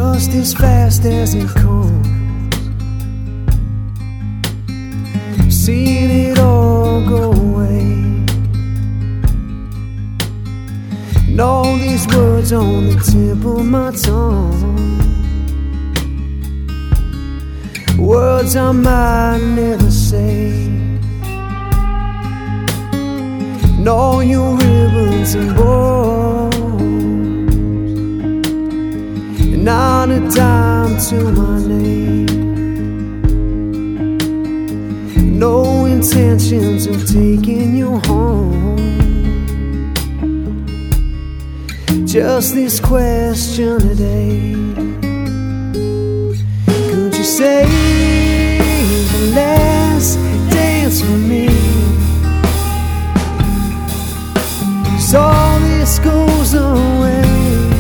just as fast as it comes. Seen it all go away. And all these words on the tip of my tongue, words I might never say. And all your ribbons and bows, and not a dime to my name. No intentions of taking you home. Just this question today: could you say the last dance for me? 'Cause all this goes away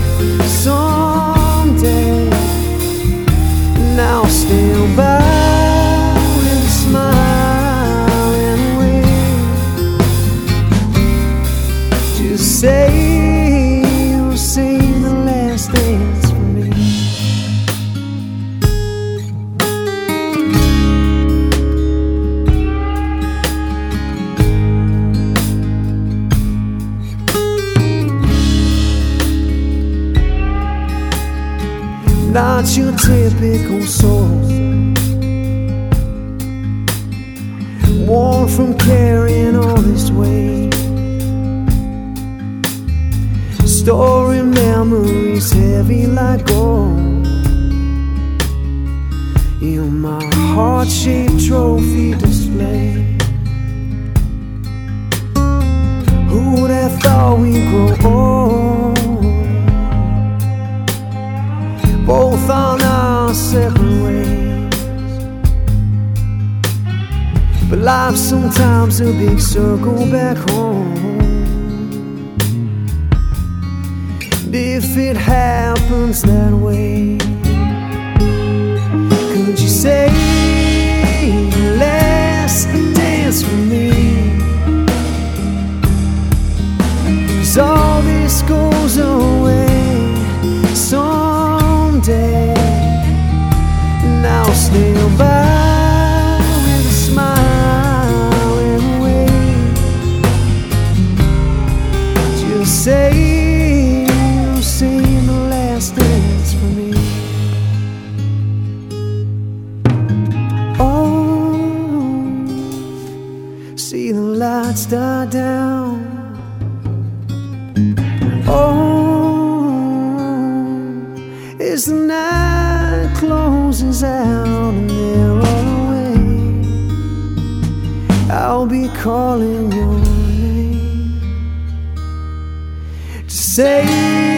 someday. Now stand by with a smile and wait. Just say you'll see the last dance for me. Not your typical soul, worn from carrying all this weight, storing memories heavy like gold in my heart-shaped trophy display. Who would have thought we'd grow old, both on our separate ways? But life's sometimes a big circle back home. And if it happens that way, could you say the last dance for me? 'Cause all this goes away someday. Now stand by with a smile and wait. Just say you'll see the last dance for me. Oh, see the lights die down. Oh, as the night closes out and they're all away, I'll be calling your name to say